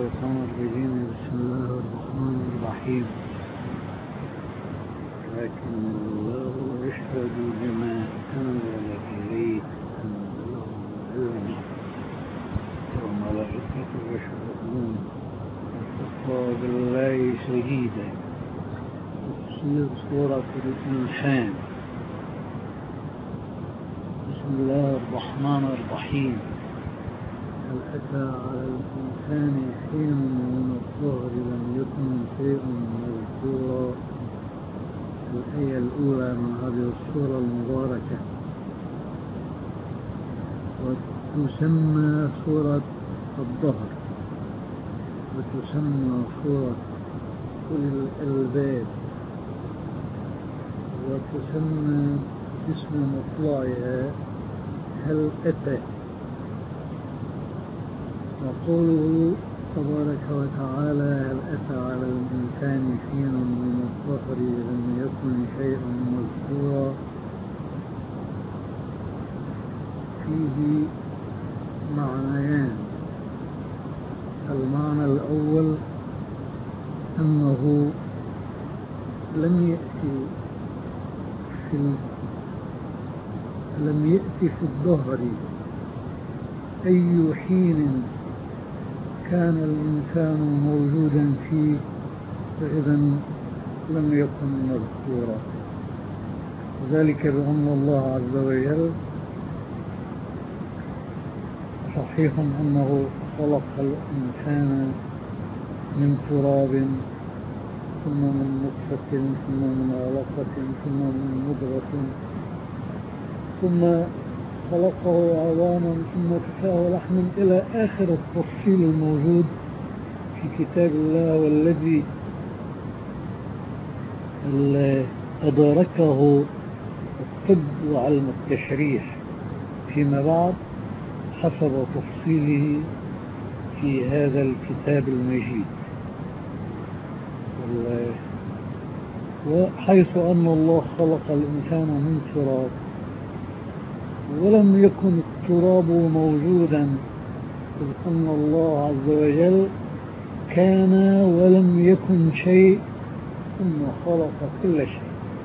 الشيطان الرجيم. بسم الله الرحمن الرحيم. لكن الله يشهد بما أنزل إليك أنزله العلم وملائكته يشهدون وكفى بالله شهيدا. تفسير سورة الإنسان. بسم الله الرحمن الرحيم. هل أتى على الإنسان حين من الظهر لم يكن شيء مذكورا. الآية الأولى من هذه السورة المباركة، وتسمى سورة الظهر، وتسمى سورة أولي الألباب، وتسمى اسم مطلعها هل أتى. وقوله تبارك وتعالى هل أتى على الإنسان حين من الظهر لم يكن شيئا مذكورا، فيه معنيان. المعنى الأول أنه لم يأتي في الظهر أي حين كان الإنسان موجودا فيه، فإذا لم يكن مذكورا. ذلك بأن الله عز وجل صحيح أنه خلق الإنسان من تراب، ثم من نطفة، ثم من علقة، ثم من مضغة، ثم خلقه عظاما، ثم كساه لحما، إلى آخر التفصيل الموجود في كتاب الله، والذي أدركه الطب وعلم التشريح فيما بعد حسب تفصيله في هذا الكتاب المجيد. وحيث أن الله خلق الإنسان من تراب، ولم يكن التراب موجودا، إذ أن الله عز وجل كان ولم يكن شيء ثم خلق كل شيء،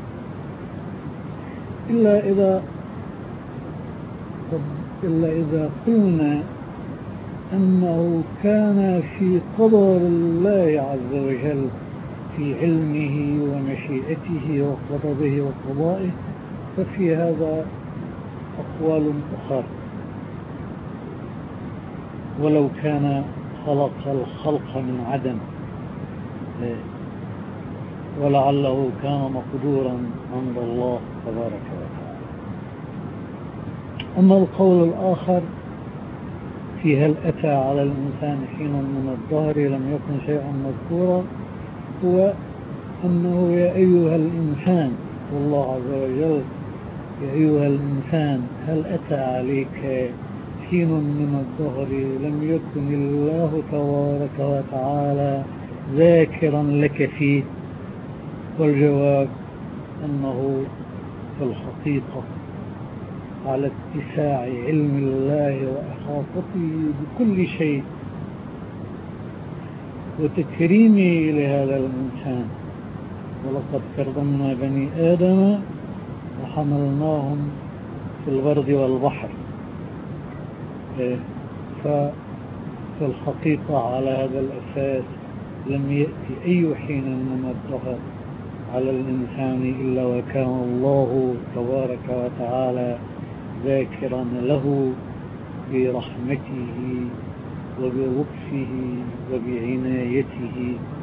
إلا إذا قلنا أنه كان في قدر الله عز وجل في علمه ومشيئته وقدره وقضائه، ففي هذا أقوال أخرى. ولو كان خلق الخلق من عدم، ولعله كان مقدورا عند الله تبارك وتعالى. أما القول الآخر في هل أتى على الإنسان حين من الظهر لم يكن شيئا مذكورا، هو أنه يا أيها الإنسان، والله عز وجل يا أيها الإنسان هل أتى عليك حين من الظهر لم يكن الله تبارك وتعالى ذاكرا لك فيه. والجواب أنه في الحقيقة على اتساع علم الله وإحاطته بكل شيء وتكريمه لهذا الإنسان. ولقد كرمنا بني آدم وحملناهم في البر والبحر. ففي الحقيقة على هذا الأساس لم يأتي أي حين من الظهر على الإنسان إلا وكان الله تبارك وتعالى ذاكرا له برحمته وبلطفه وبعنايته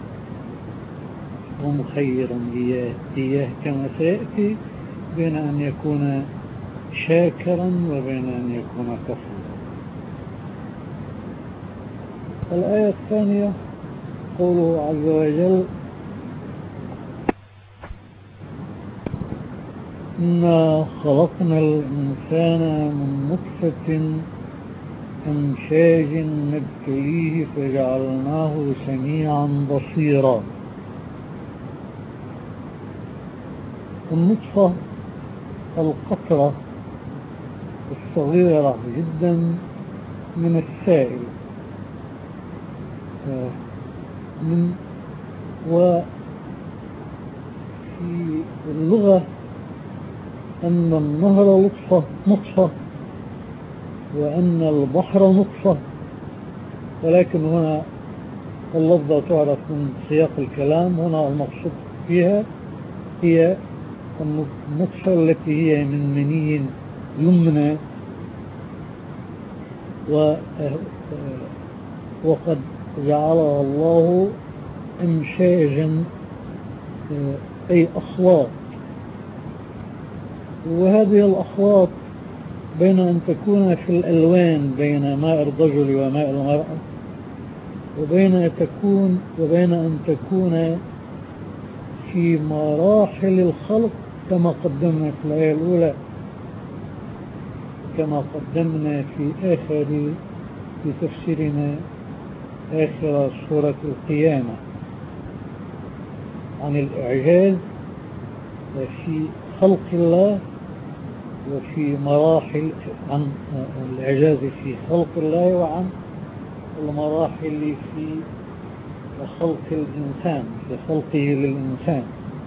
ومخيرا إياه كما سيأتي، بين أن يكون شاكرا وبين أن يكون كفورا. الآية الثانية قوله عز وجل إنا خلقنا الإنسان من نطفة أمشاج نبتليه فجعلناه سميعا بصيرا. النطفة القطرة الصغيرة جدا من السائل، من وفي اللغة أن النهر نطفة وأن البحر نطفة، ولكن هنا اللفظة تعرف من سياق الكلام. هنا المقصود فيها هي النطفة التي هي من مني يمنى، وقد جعلها الله امشاجا أي أخلاط، وهذه الأخلاط بين أن تكون في الألوان بين ماء الرجل وماء المرأة، وبين أن تكون في مراحل الخلق كما قدمنا في الآية الأولى، كما قدمنا في تفسيرنا آخر سورة القيامة عن الإعجاز في خلق الله، وفي مراحل عن الإعجاز في خلق الله، وعن المراحل في خلق الإنسان، في خلقه للإنسان.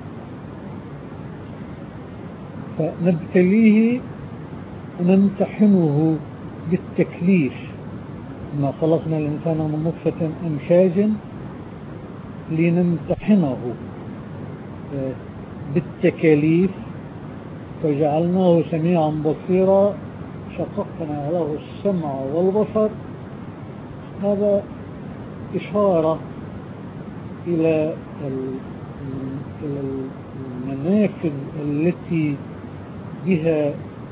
فنبتليه نمتحنه بالتكليف. إنا خلقنا الإنسان من نطفة أمشاج لنمتحنه بالتكاليف، فجعلناه سميعا بصيرا، شققنا له السمع والبصر. هذا إشارة إلى المنافذ التي بها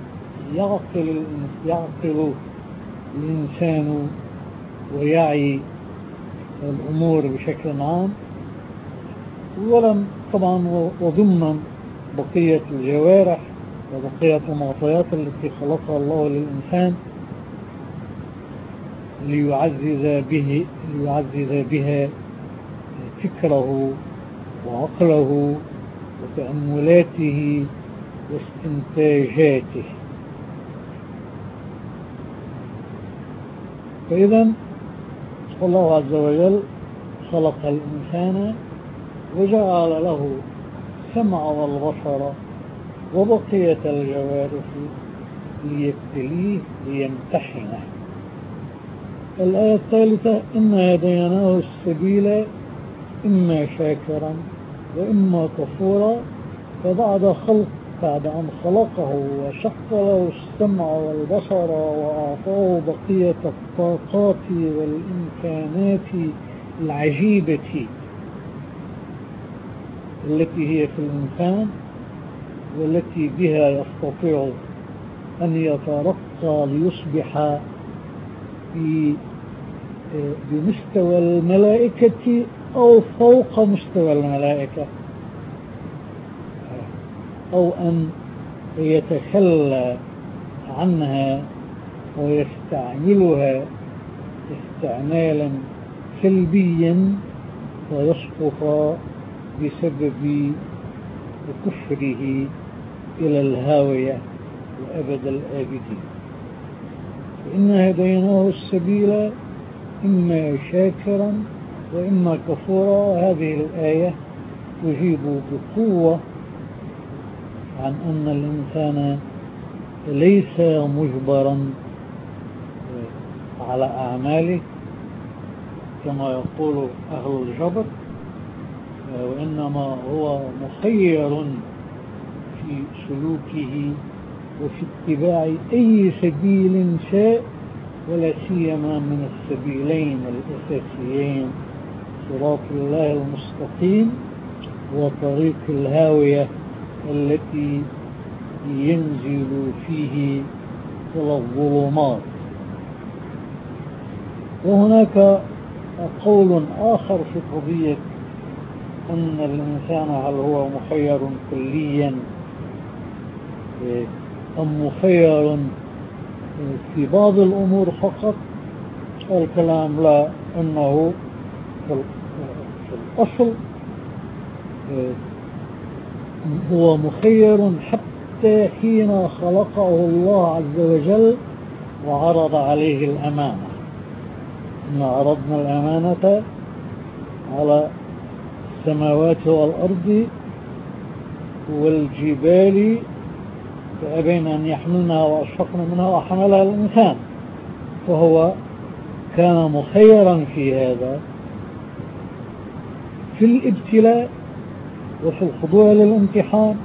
يعقل الإنسان ويعي الأمور بشكل عام، ولم طبعا وضمن بقية الجوارح وبقية المعطيات التي خلقها الله للإنسان ليعزز بها فكره وعقله وتأملاته واستنتاجاته. فإذا الله عز وجل خلق الإنسان وجعل له السمع والبصر وبقية الجوارح ليبتليه ليمتحنه. الآية الثالثة: إنا هديناه السبيل إما شاكرا وإما كفورا. بعد أن خلقه وشق له السمع والبصر وأعطاه بقية الطاقات والإمكانات العجيبة التي هي في الإنسان، والتي بها يستطيع أن يترقى ليصبح بمستوى الملائكة أو فوق مستوى الملائكة، أو أن يتخلى عنها ويستعملها استعمالا سلبيا فيسقط بسبب كفره إلى الهاوية وأبد الآبدين. فإنا هديناه السبيل إما شاكرا وإما كفورا. هذه الآية تجيب بقوة عن أن الإنسان ليس مجبرا على أعماله كما يقول أهل الجبر، وإنما هو مخير في سلوكه وفي اتباع أي سبيل شاء، ولا سيما من السبيلين الأساسيين: صراط الله المستقيم وطريق الهاوية التي ينزل فيه إلى الظلمات. وهناك قول آخر في قضية أن الإنسان هل هو مخير كليا أم مخير في بعض الأمور فقط. الكلام لا، أنه في الأصل هو مخير حتى حين خلقه الله عز وجل وعرض عليه الأمانة. إن عرضنا الأمانة على السماوات والأرض والجبال فأبين أن يحملنها وأشفقن منها وحملها الإنسان، فهو كان مخيرا في هذا، في الابتلاء وفي الخضوع للامتحان،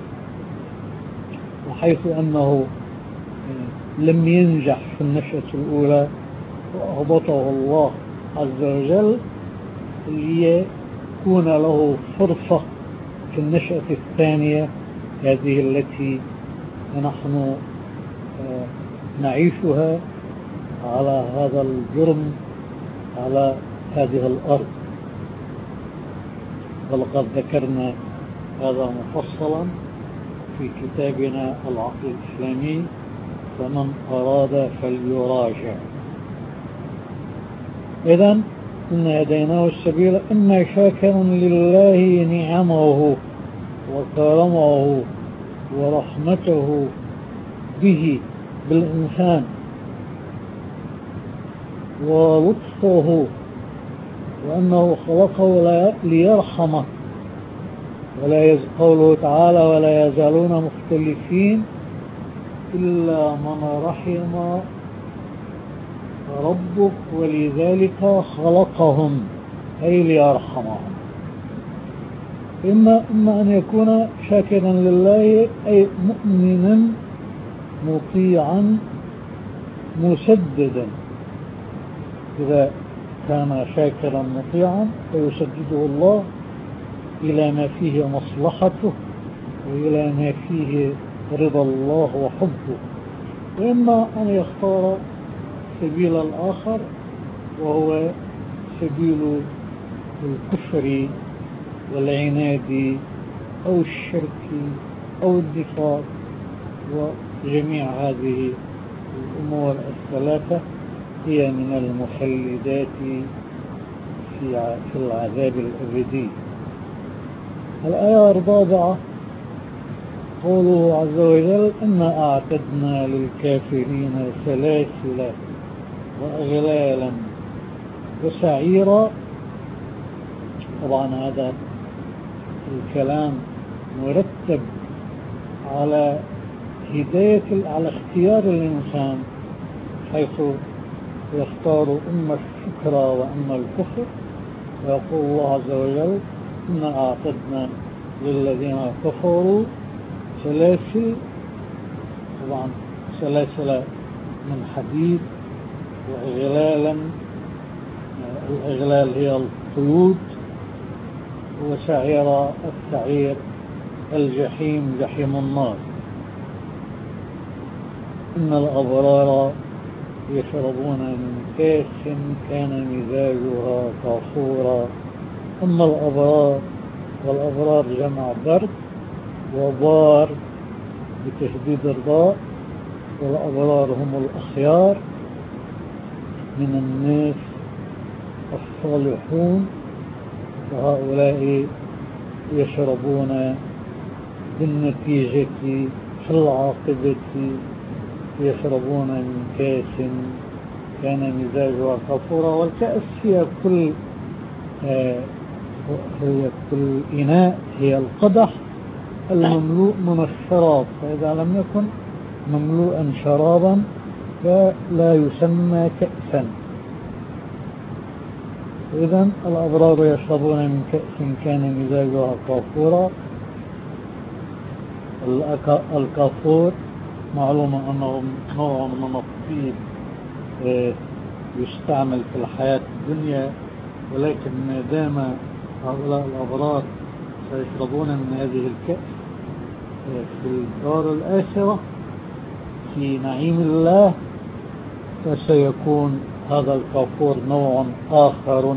وحيث أنه لم ينجح في النشأة الأولى وأهبطه الله عز وجل ليكون له فرصة في النشأة الثانية، هذه التي نحن نعيشها على هذا الجرم على هذه الأرض. ولقد ذكرنا هذا مفصلا في كتابنا العقل الإسلامي، فمن أراد فليراجع. إذن إن هديناه السبيل إما شاكرا لله نعمه وكرمه ورحمته به بالإنسان ولطفه، وأنه خلقه ليرحمه، قوله تعالى ولا يزالون مختلفين إلا من رحم ربك ولذلك خلقهم أي ليرحمهم. إما أن يكون شاكرا لله أي مؤمنا مطيعا مسددا، إذا كان شاكرا مطيعا فيسدده الله إلى ما فيه مصلحته وإلى ما فيه رضا الله وحبه. وإما أن يختار سبيل الآخر وهو سبيل الكفر والعناد أو الشرك أو النفاق، وجميع هذه الأمور الثلاثة هي من المخلدات في العذاب الأبدي. الآية 4 قوله عز وجل إنا أعتدنا للكافرين سلاسل وأغلالا وسعيرا. طبعا هذا الكلام مرتب على على اختيار الإنسان، حيث يختار إما الشكر وإما الكفر. ويقول الله عز وجل إنا أعتدنا للذين كفروا سلاسل، طبعا سلاسل من حديد، وإغلالا، الإغلال هي القيود، وسعير السعير الجحيم جحيم النار. إن الأبرار يشربون من كاس كان مزاجها كافورا. أما الأبرار، والأبرار جمع برد، وبار بتشديد الراء، والأبرار هم الأخيار من الناس الصالحون، فهؤلاء يشربون بالنتيجة في العاقبة يشربون من كاس كان مزاجها كافورا. والكأس هي كل إناء، هي القدح المملوء من الشراب، فإذا لم يكن مملوءا شرابا فلا يسمى كأسا. إذن الأبرار يشربون من كأس كان مزاجها كافورا. الكافور معلوم أنه نوع من الطيب يستعمل في الحياة الدنيا، ولكن ما دام هؤلاء الأبرار سيشربون من هذه الكأس في الدار الآخرة في نعيم الله، فسيكون هذا الكافور نوع آخر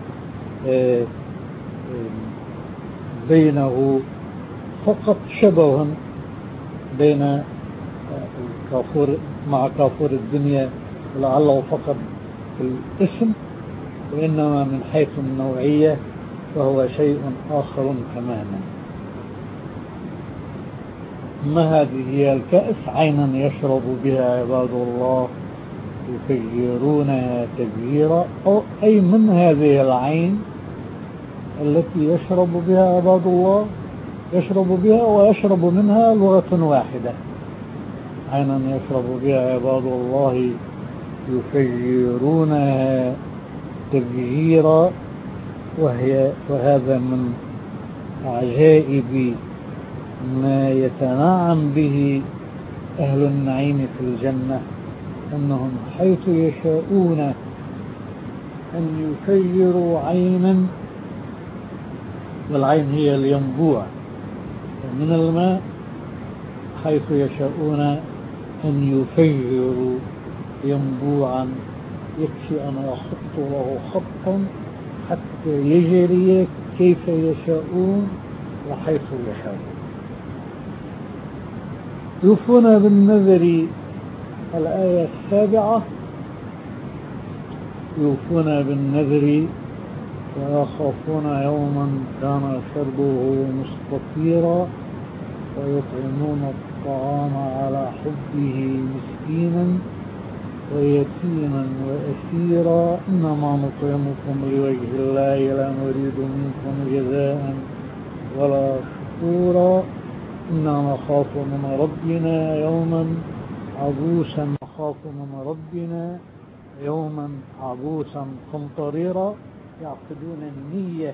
بينه فقط شبه بين الكافور مع كافور الدنيا، لعله فقط في الاسم، وإنما من حيث النوعية فهو شيء آخر تماما. ما هذه هي الكأس؟ عينا يشرب بها عباد الله يفجرونها تفجيرا، أي من هذه العين التي يشرب بها عباد الله، يشرب بها ويشرب منها لغة واحدة. عينا يشرب بها عباد الله يفجرونها تفجيرا، وهذا من عجائب ما يتنعم به أهل النعيم في الجنة، أنهم حيث يشاءون أن يفجروا عينا، والعين هي الينبوع من الماء، حيث يشاءون أن يفجروا ينبوعا يكفي أن يخط له خطا حتى يجري كيف يشاءون وحيث يشاءون. يوفون بالنذر، الآية 7، يوفون بالنذر ويخافون يوما كان شره مستطيرا ويطعمون الطعام على حبه مسكينا ويتيما وأسيرا إنما نطعمكم لوجه الله لا نريد منكم جزاء ولا شكورا إنا نخاف من ربنا يوما عبوسا، نخاف من ربنا يوما عبوسا قمطريرا. يعقدون النية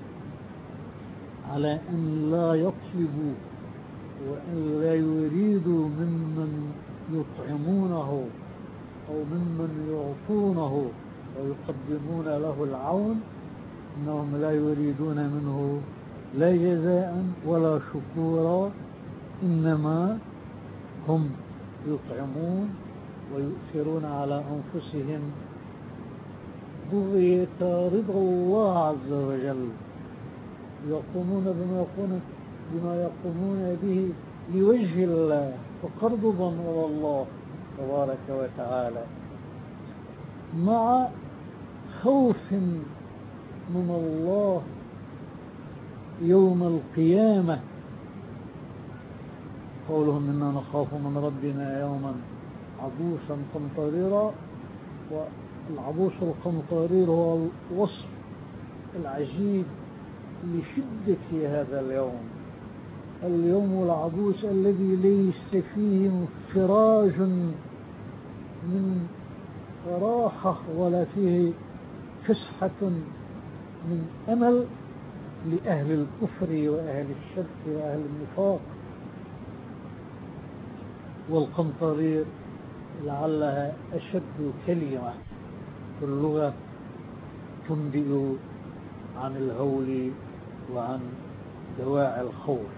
على أن لا يطلبوا وأن لا يريدوا ممن يطعمونه أو ممن يعطونه ويقدمون له العون، إنهم لا يريدون منه لا جزاء ولا شكورا، إنما هم يطعمون ويؤثرون على أنفسهم بغية رضا الله عز وجل، يقومون بما يقومون به لوجه الله تقربا إلى الله تبارك وتعالى، مع خوف من الله يوم القيامة. قولهم إنا نخاف من ربنا يوما عبوسا قمطريرا، والعبوس القمطرير هو الوصف العجيب لشدة هذا اليوم العبوس الذي ليس فيه انفراج من راحة ولا فيه فسحة من أمل لأهل الكفر وأهل الشرك وأهل النفاق. والقمطرير لعلها أشد كلمة في اللغة تنبئ عن الهول وعن دواعي الخوف.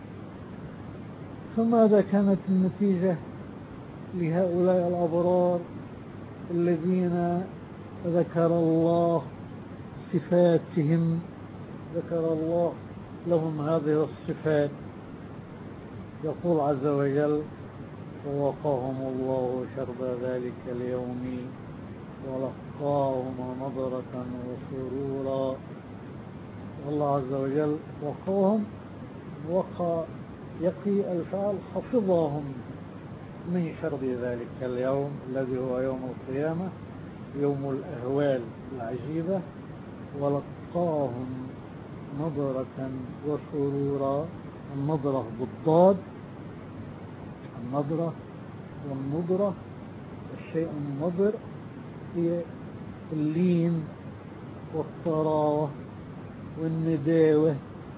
فماذا كانت النتيجة لهؤلاء الأبرار الذين ذكر الله صفاتهم، ذكر الله لهم هذه الصفات؟ يقول عز وجل: ووقاهم الله شر ذلك اليوم ولقاهم نضرة وسرورا. الله عز وجل وقاهم، وقى يقي الفعل، حفظهم من شر ذلك اليوم الذي هو يوم القيامة، يوم الأهوال العجيبة. ولقاهم نضرة وسرورا، النضرة بالضاد، النضرة والنضرة، الشيء النضر هي اللين والطراوة والنداوة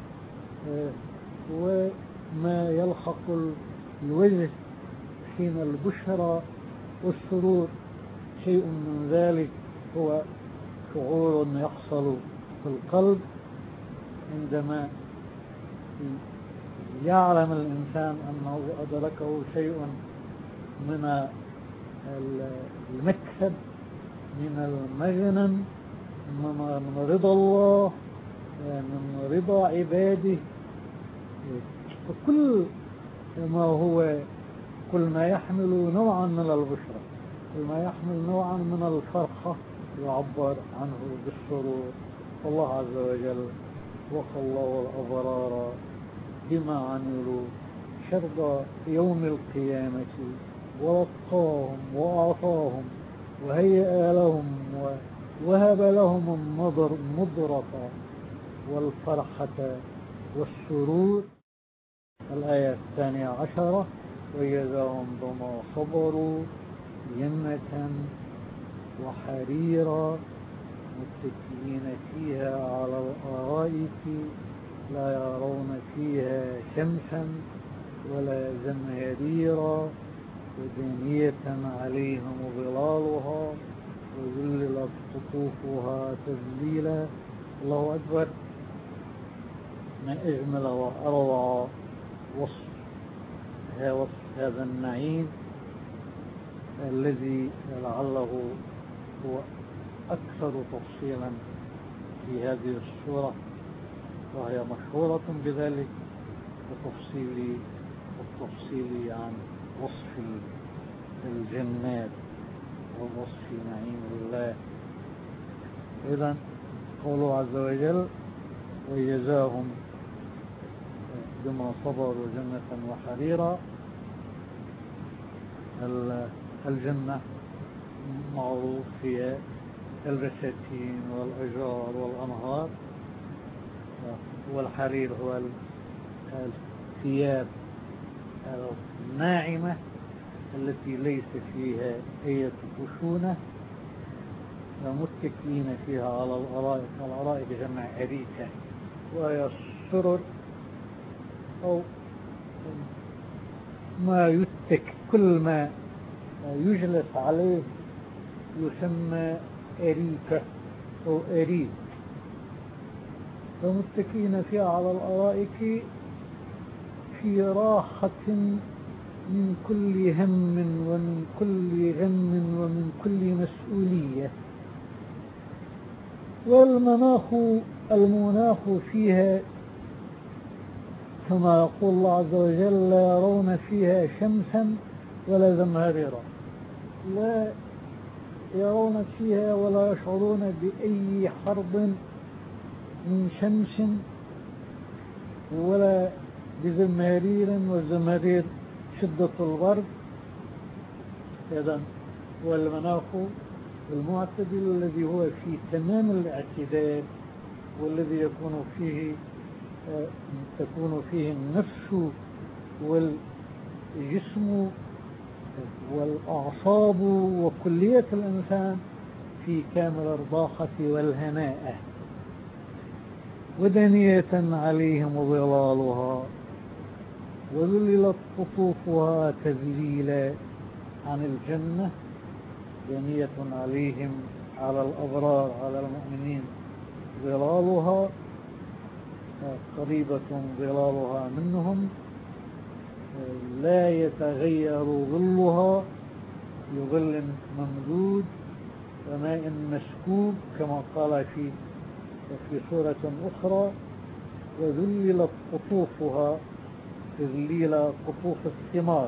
وما يلحق الوجه حين البشرى والسرور. شيء من ذلك هو شعور يحصل في القلب عندما يعلم الإنسان أنه أدركه شيء من المكسب، من المغنم، من رضا الله، من رضا عباده. فكل ما يحمل نوعا من البشرى، كل ما يحمل نوعا من الفرحة يعبر عنه بالسرور. الله عز وجل وقى الله الأبرار بما عملوا شر يوم القيامة، ووقاهم وأعطاهم وهيأ لهم ووهب لهم النضرة والفرحة والسرور. الآية 12: وجزاهم بما صبروا جنة وحريرا متكئين فيها على الأرائك لا يرون فيها شمسا ولا زمهريرا ودانية عليهم ظلالها وذللت قطوفها تذليلا. الله أكبر! ما أجمل وأروع وصف هذا النعيم الذي لعله هو أكثر تفصيلا في هذه السورة، وهي مشهورة بذلك والتفصيل عن وصف الجنات ووصف نعيم الله. إذن قوله عز وجل: وجزاهم بما صبروا جنة وحريرا. الجنة معروف فيها البساتين والأشجار والأنهار، والحرير هو الثياب الناعمة التي ليس فيها أي خشونة، متكئين فيها على الأرائك. الأرائك جمع أريكة، وهي السرر أو ما يتك، كل ما يجلس عليه يسمى أريكة أو أريك. فمتكئين فيها على الأرائك في راحة من كل هم ومن كل غم ومن كل مسؤولية. المناخ فيها كما يقول الله عز وجل: لا يرون فيها شمسا ولا زمهريرا. لا يرون فيها ولا يشعرون بأي حرب من شمس ولا بزمهرير، والزمهرير شدة البرد. إذن والمناخ المعتدل الذي هو في تمام الاعتدال، والذي تكون فيه النفس والجسم والأعصاب وكلية الإنسان في كامل الراحة والهناء. ودانية عليهم ظلالها وذللت قطوفها تذليلا. عن الجنة: دانية عليهم، على الأبرار على المؤمنين، ظلالها قريبة ظلالها منهم، لا يتغير ظلها، بظل ممدود وماء مسكوب كما قال في سورة أخرى: وذللت قطوفها تذليل قطوف الثمار،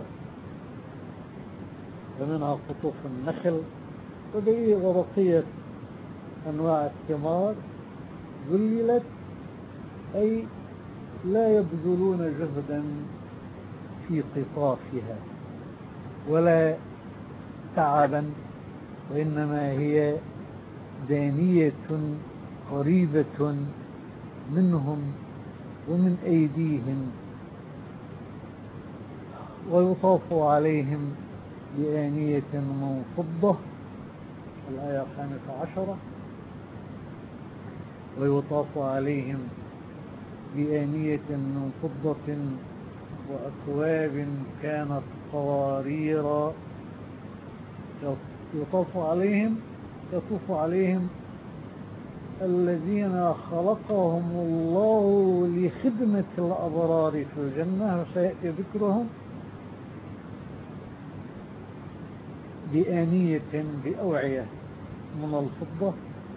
ومنها قطوف النخل وبقية أنواع الثمار. ذللت أي لا يبذلون جهدا في قطافها ولا تعبا، وإنما هي دانية قريبة منهم ومن أيديهم. ويطاف عليهم بآنية من فضة. الآية 15: ويطاف عليهم بآنية من فضة وأكواب كانت قواريرا. يطوف عليهم الذين خلقهم الله لخدمة الأبرار في الجنة، وسيأتي ذكرهم، بآنية بأوعية من الفضة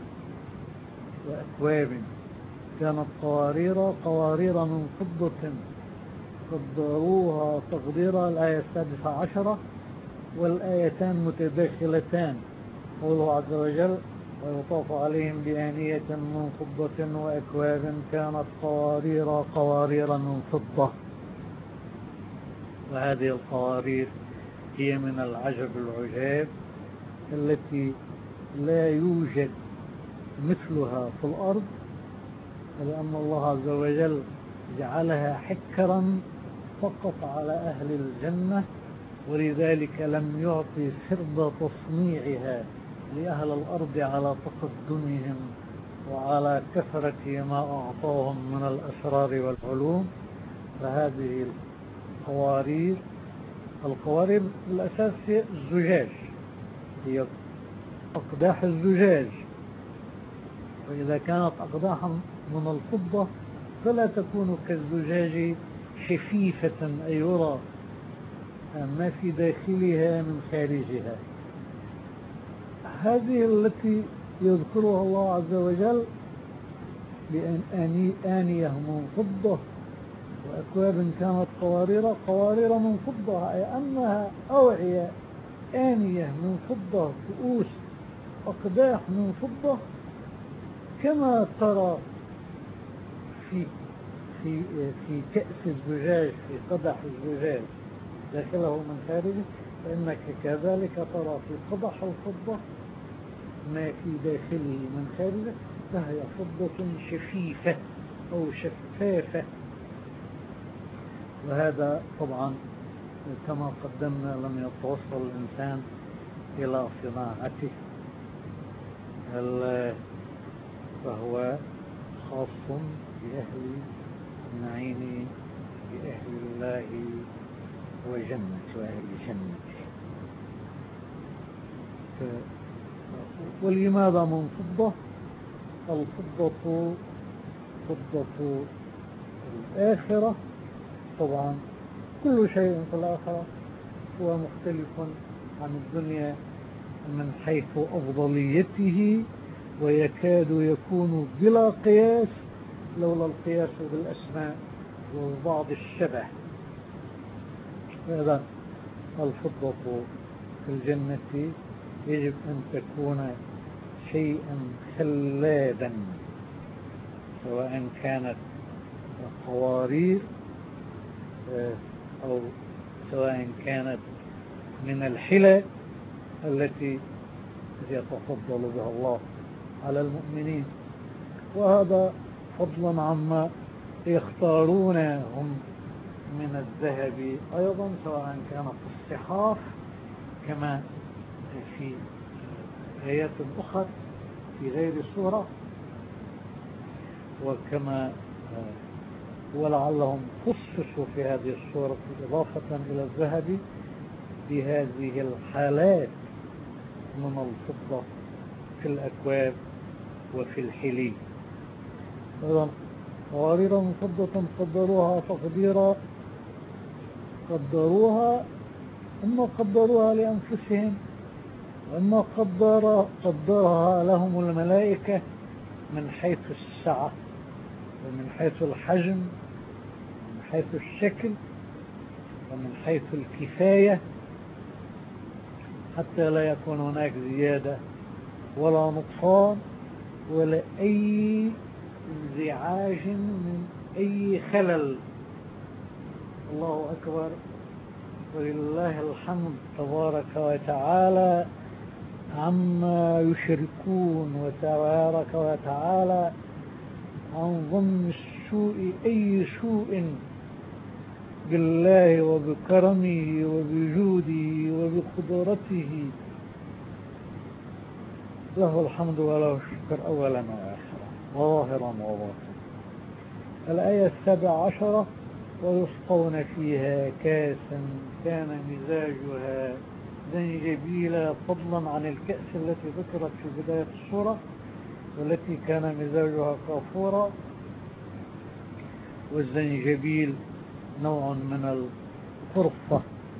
وأكواب كانت قوارير من فضة قدروها تقديرا. الآية 16 والآيتان متداخلتان. قوله عز وجل: ويطاف عليهم بآنية من فضة وأكواب كانت قوارير من فضة. وهذه القوارير هي من العجب العجاب التي لا يوجد مثلها في الأرض، لأن الله عز وجل جعلها حكرا فقط على أهل الجنة، ولذلك لم يعطي سرب تصنيعها لأهل الأرض على تقدمهم وعلى كثرة ما أعطاهم من الأسرار والعلوم. فهذه القوارير بالأساس هي الزجاج، هي أقداح الزجاج، وإذا كانت أقداحا من الفضة فلا تكون كالزجاج شفيفة أي يرى ما في داخلها من خارجها. هذه التي يذكرها الله عز وجل بأن آنية من فضة وأكواب كانت قوارير من فضة، أي أنها أوعية آنية من فضة، كؤوس أقداح من فضة، كما ترى في في في كأس الزجاج، في قدح الزجاج داخله من خارجه، فإنك كذلك ترى في قدح الفضة ما في داخله من خارجه، فهي فضة شفيفة أو شفافة. وهذا طبعا كما قدمنا لم يتوصل الإنسان إلى صناعته، فهو خاص بأهل النعيم، بأهل الله وجنة وأهل جنته. ولماذا من فضة؟ الفضة فضة الآخرة، طبعا كل شيء في الآخرة هو مختلف عن الدنيا من حيث أفضليته، ويكاد يكون بلا قياس لولا القياس بالأسماء وبعض الشبه. هذا الفضة في الجنة يجب أن تكون شيئا خلابا، سواء كانت قوارير أو سواء كانت من الحلى التي يتفضل بها الله على المؤمنين. وهذا فضلا عما يختارون هم من الذهب أيضا، سواء كانت الصحاف كما في آيات أخرى في غير السورة، وكما ولعلهم خصصوا في هذه السورة إضافة إلى الذهب بهذه الحالات من الفضة في الأكواب وفي الحلي. أيضا قوارير من فضة قدروها تقديرا، إما قدروها لأنفسهم، وإما قدرها لهم الملائكة من حيث السعة ومن حيث الحجم ومن حيث الشكل ومن حيث الكفاية، حتى لا يكون هناك زيادة ولا نقصان ولا أي انزعاج من أي خلل. الله أكبر، ولله الحمد تبارك وتعالى عما يشركون، وتبارك وتعالى عن ظن السوء أي سوء بالله وبكرمه وبجوده وبقدرته. له الحمد وله الشكر أولا وآخرا وظاهرا وباطنا. الآية 17: ويسقون فيها كاسا كان مزاجها زنجبيلا، فضلا عن الكأس التي ذكرت في بداية السورة والتي كان مزاجها كافورا. والزنجبيل نوع من القرفة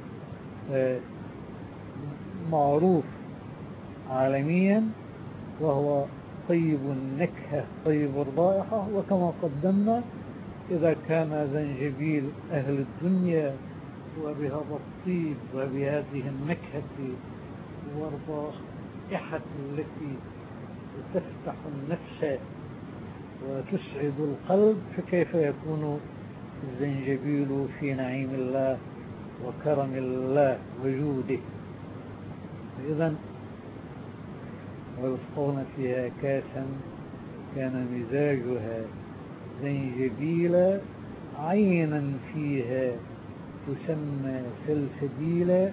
معروف عالميا، وهو طيب النكهة طيب الرائحة. وكما قدمنا إذا كان زنجبيل أهل الدنيا وبهذا الطيب وبهذه النكهة والرائحة التي تفتح النفس وتسعد القلب، فكيف يكون الزنجبيل في نعيم الله وكرم الله وجوده؟ إذن ويسقون فيها كاسا كان مزاجها زنجبيل عينا فيها تسمى سلسبيل،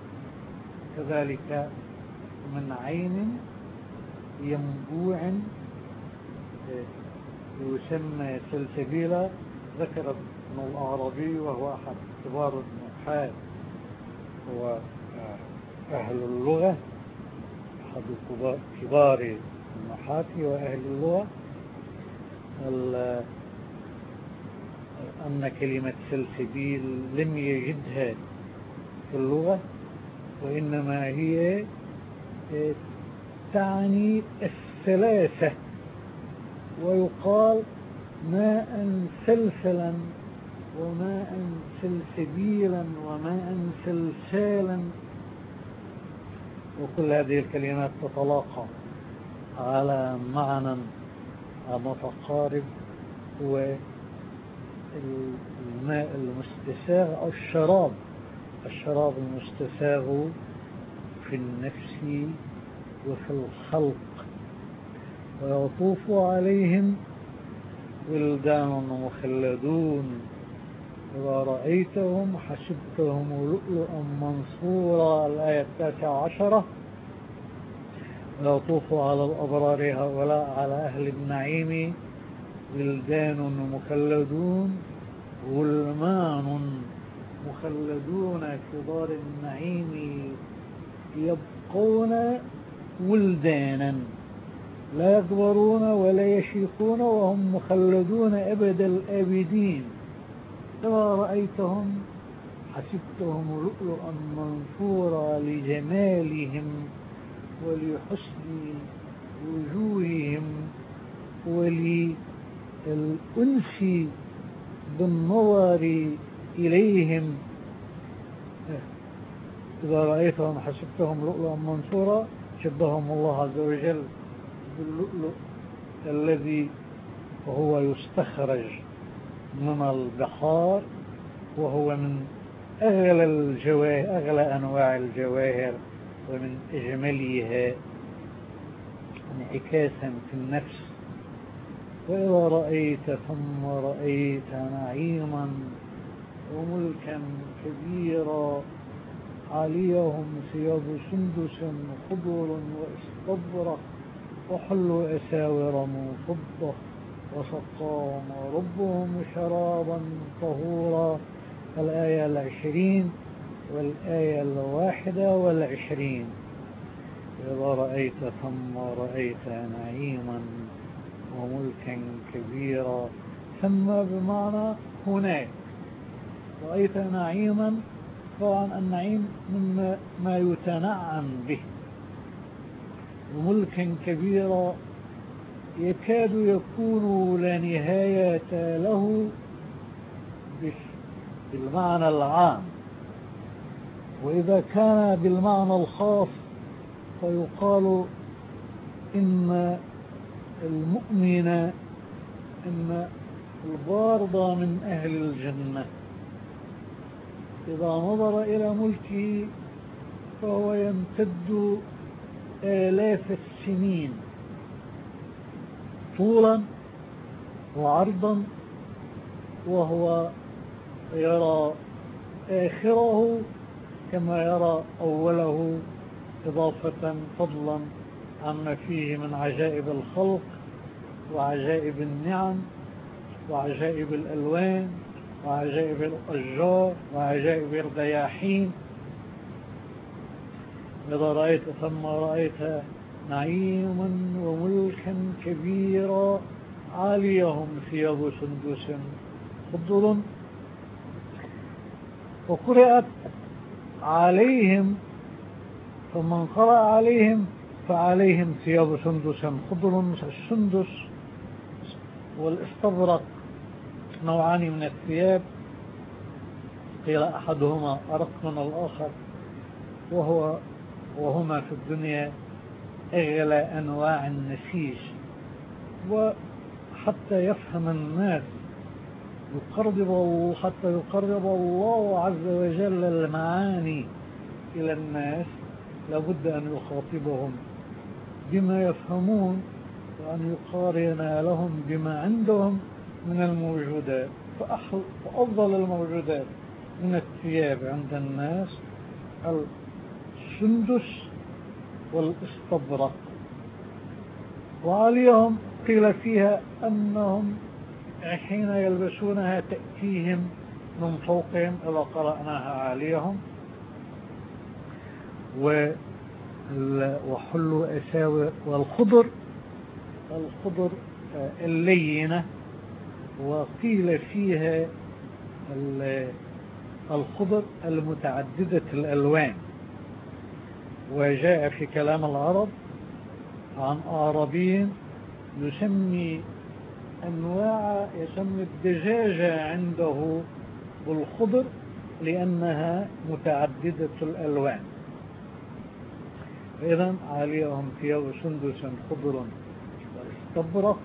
كذلك من عين ينبوع يسمى سلسبيلا. ذكر ابن الأعرابي وهو أحد كبار النحاة وأهل اللغة، أحد كبار النحاة وأهل اللغة، أن كلمة سلسبيل لم يجدها في اللغة، وإنما هي تعني الثلاثة، ويقال ماء سلسلا وماء سلسبيلا وماء سلسالا، وكل هذه الكلمات تتلاقى على معنى متقارب، هو الماء المستساغ أو الشراب المستساغ في النفس وفي الخلق. ويطوف عليهم ولدان مخلدون إذا رأيتهم حسبتهم لؤلؤا منصورا، الآية 19. ويطوف على الأبرار هؤلاء على أهل النعيم ولدان مخلدون غلمان مخلدون في دار النعيم يبقون ولدانا لا يكبرون ولا يشيخون وهم مخلدون أبد الآبدين. إذا رأيتهم حسبتهم لؤلؤا منثورا لجمالهم ولحسن وجوههم وللأنس بالنظر إليهم. إذا رأيتهم حسبتهم لؤلؤا منثورا، شبههم الله عز وجل باللؤلؤ الذي هو يستخرج من البحار، وهو من أغلى أنواع الجواهر ومن أجملها انعكاسا في النفس. وإذا رأيت ثم رأيت نعيما وملكا كبيرا عليهم ثياب سندس خضر واستبرق وحلوا أساور من فضة وسقاهم ربهم شرابا طهورا، الآية 20 والآية 21. إذا رأيت ثم رأيت نعيما وملكا كبيرا، ثم بمعنى هناك. رأيت نعيما، طبعا النعيم مما ما يتنعم به، وملكا كبيرا يكاد يكون لا نهاية له بالمعنى العام. وإذا كان بالمعنى الخاص فيقال إن المؤمن إن البارض من أهل الجنة إذا نظر إلى ملكه فهو يمتد آلاف السنين طولا وعرضا، وهو يرى آخره كما يرى أوله، إضافة فضلا عما فيه من عجائب الخلق وعجائب النعم وعجائب الألوان وعجائب الأشجار وعجائب الرياحين. إذا رأيت ثم رأيت نعيما وملكا كبيرا عليهم ثياب سندس خضر. وقرأت عليهم، فمن قرأ عليهم فعليهم ثياب سندس خضر. السندس والاستبرق نوعان من الثياب، قيل أحدهما أرق من الآخر، وهما في الدنيا أغلى أنواع النسيج. وحتى يفهم الناس حتى يقرب الله عز وجل المعاني إلى الناس، لابد أن يخاطبهم بما يفهمون وأن يقارن لهم بما عندهم من الموجودات، فأفضل الموجودات من الثياب عند الناس السندس والاستبرق. وعليهم قيل فيها أنهم حين يلبسونها تأتيهم من فوقهم إذا قرأناها عليهم. وحلوا أساور والخضر اللينة، وقيل فيها الخضر المتعددة الألوان. وجاء في كلام العرب عن أعرابي يسمي الدجاجة عنده بالخضر لأنها متعددة الألوان. إذن عليهم ثياب سندس خضر واستبرق،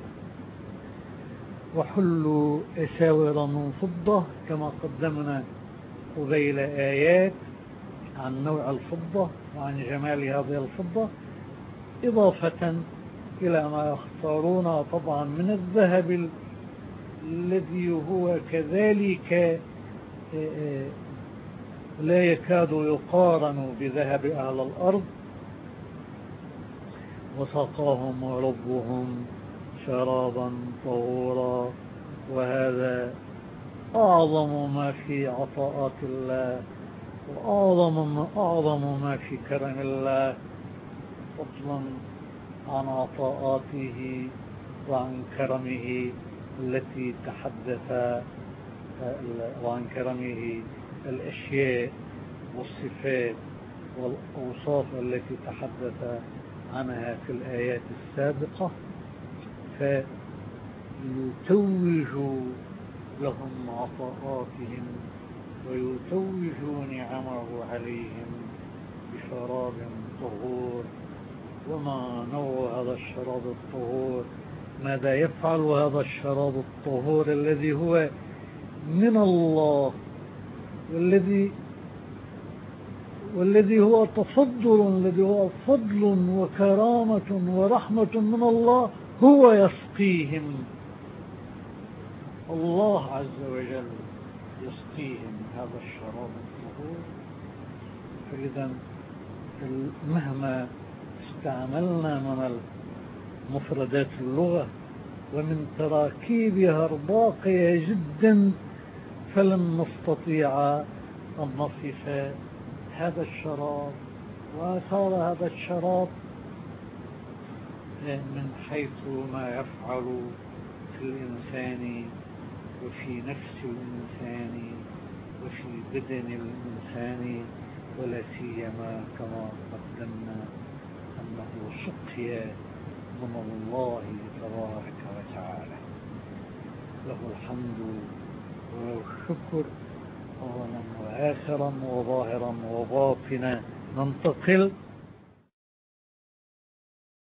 وحلوا أساور من فضة، كما قدمنا قبيل آيات عن نوع الفضة وعن جمال هذه الفضة، إضافة إلى ما يختارون طبعا من الذهب الذي هو كذلك لا يكاد يقارن بذهب أهل الأرض. وسقاهم ربهم شرابا طهورا. وهذا أعظم ما في عطاءات الله، وأعظم ما في كرم الله، فضلا عن عطاءاته وعن كرمه التي تحدث، وعن كرمه الأشياء والصفات والأوصاف التي تحدث عنها في الآيات السابقة. فيتوج لهم عطاءاتهم ويتوج نعمه عليهم بشراب طهور. وما نوع هذا الشراب الطهور؟ ماذا يفعل هذا الشراب الطهور الذي هو من الله، والذي هو تفضل، الذي هو فضل وكرامة ورحمة من الله، هو يسقيهم. الله عز وجل يسقيهم هذا الشراب الطهور. فإذا مهما استعملنا من مفردات اللغة ومن تراكيبها الراقية جدا، فلن نستطيع أن نصف هذا الشراب وآثار هذا الشراب من حيث ما يفعل في الإنسان وفي نفس الإنسان وفي بدن الإنسان، ولا سيما كما قدمنا أنه سقي من الله تبارك وتعالى. له الحمد وله الشكر أولا وآخرا وظاهرا وباطنا. ننتقل